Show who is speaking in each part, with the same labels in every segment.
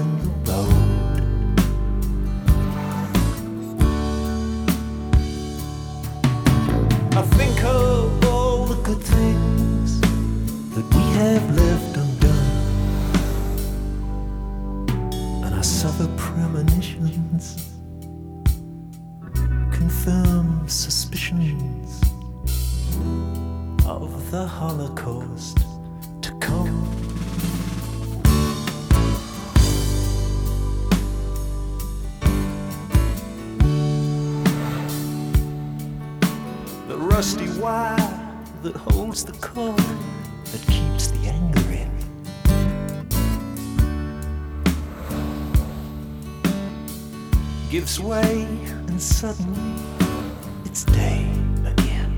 Speaker 1: in the road. I think of all the good things that we have left undone, and I suffer premonitions, confirm suspicions of the Holocaust to come. The rusty wire that holds the cord that keeps the anger in. Gives way, and suddenly it's day again.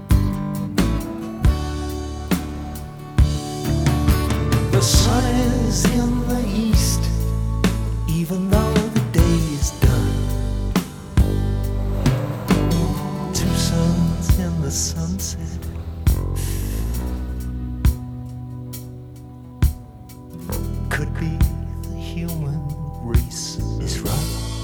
Speaker 1: The sun is in the east, even though the day is done. Two suns in the sunset. Could be the human race is right.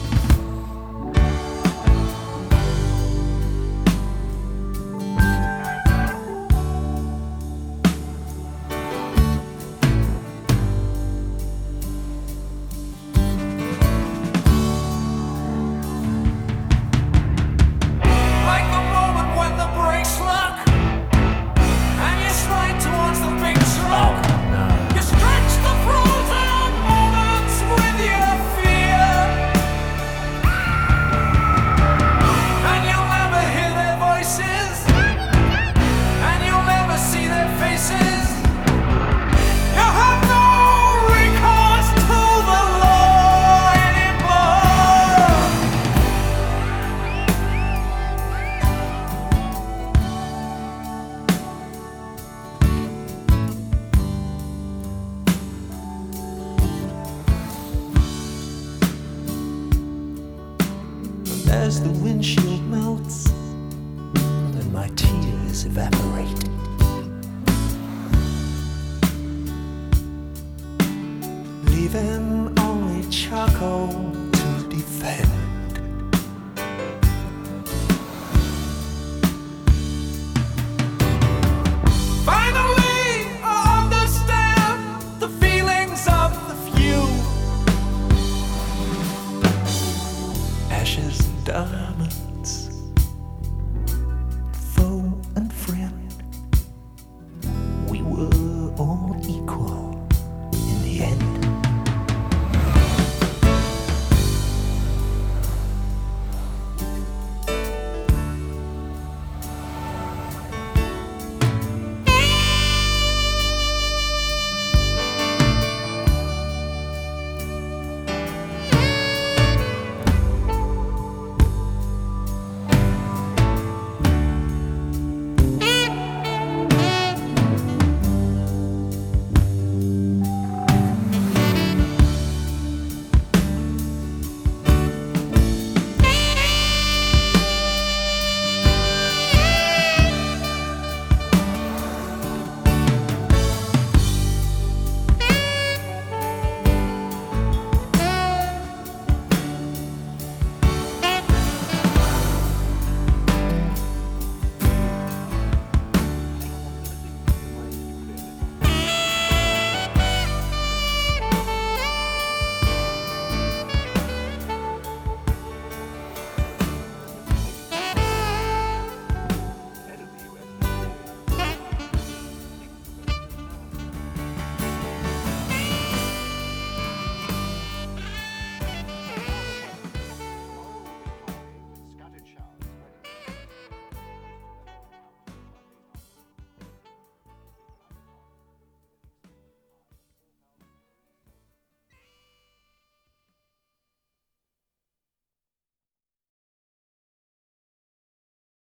Speaker 1: As the windshield melts and my tears evaporate, leaving only charcoal to defend. Finally, I understand the feelings of the few. Ashes and diamonds